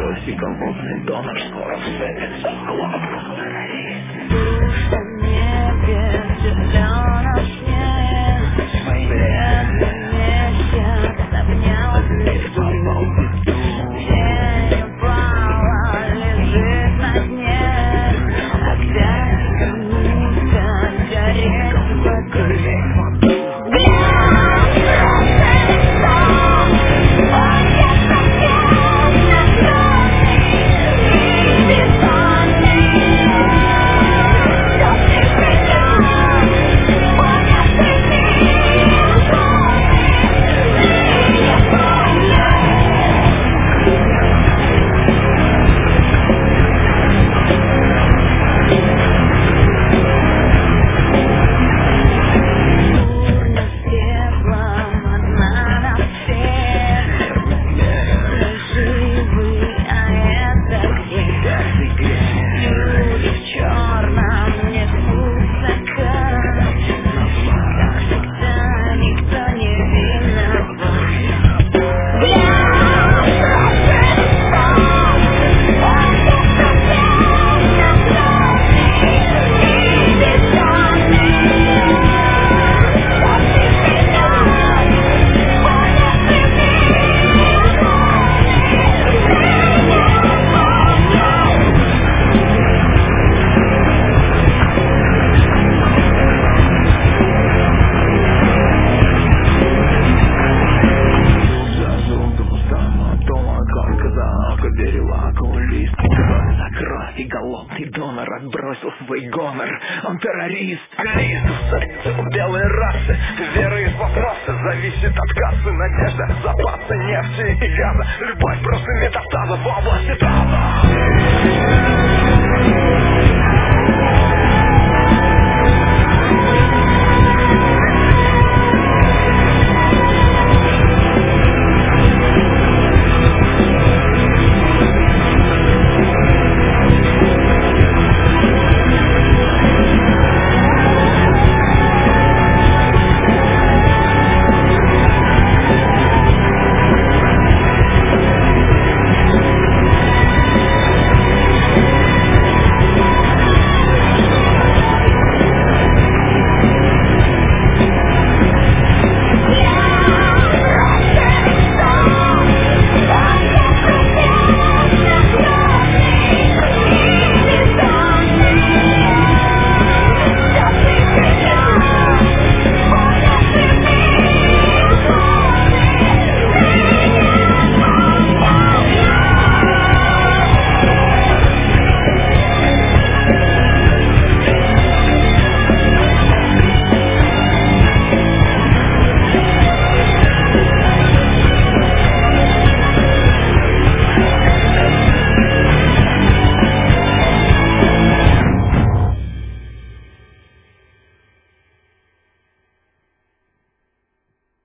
отбрось, и голодный донор скоро вцепится в голову. Душа в небе, зеленом сне, бедный месяц обнял звезду. Тень упала, лежит на дне, опять низко гореть воды. И голодный донор отбросил свой гонор. Он террорист, террорист. Белые расы, веры и вопросы. Зависит от кассы, надежда, запасы нефти и газа. Любовь просто метастаза в области таза.